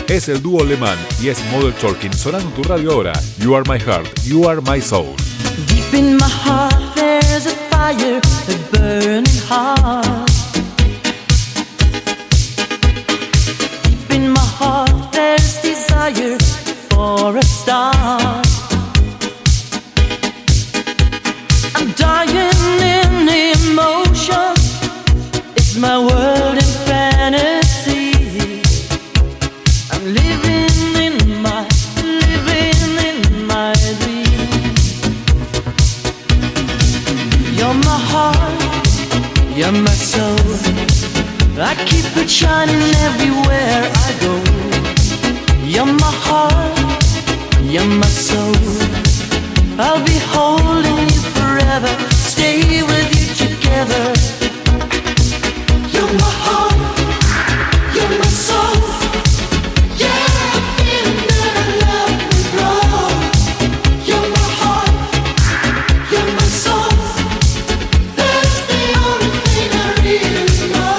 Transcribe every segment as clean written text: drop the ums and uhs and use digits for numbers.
Es el dúo alemán y es Modern Talking sonando en tu radio ahora. You are my heart, you are my soul. Deep in my heart there's a fire, a burning heart. Deep in my heart there's desire for a star. I'm dying in emotion. It's my world in fantasy. I'm living in my dream. You're my heart, you're my soul. I keep it shining everywhere I go. You're my heart, you're my soul. I'll be holding you forever, stay with you together. You're my heart, you're my soul. Yeah, I'm feeling that I love will grow. You're my heart, you're my soul. That's the only thing I really know.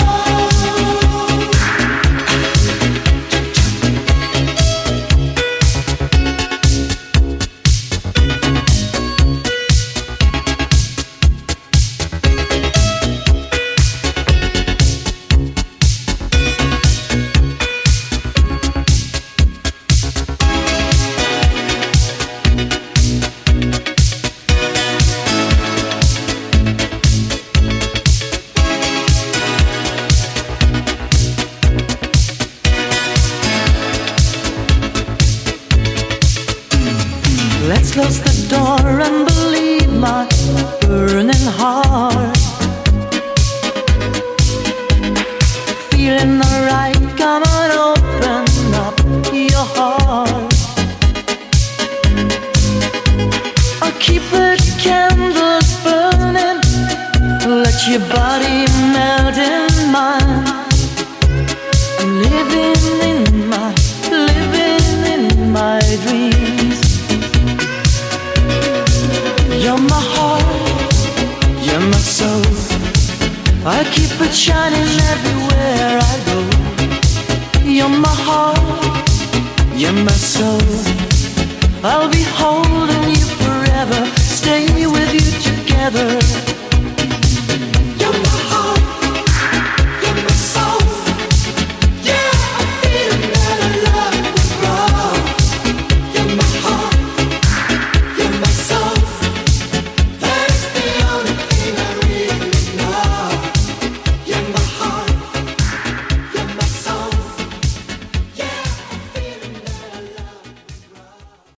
Let's close the door and believe my burning heart. Feeling alright, come on, open up your heart. I'll keep the candles burning, let your body melt in mine. I'm living in my dreams. You're my heart, you're my soul. I keep it shining everywhere I go. You're my heart, you're my soul. I'll be holding you forever, stay with you together.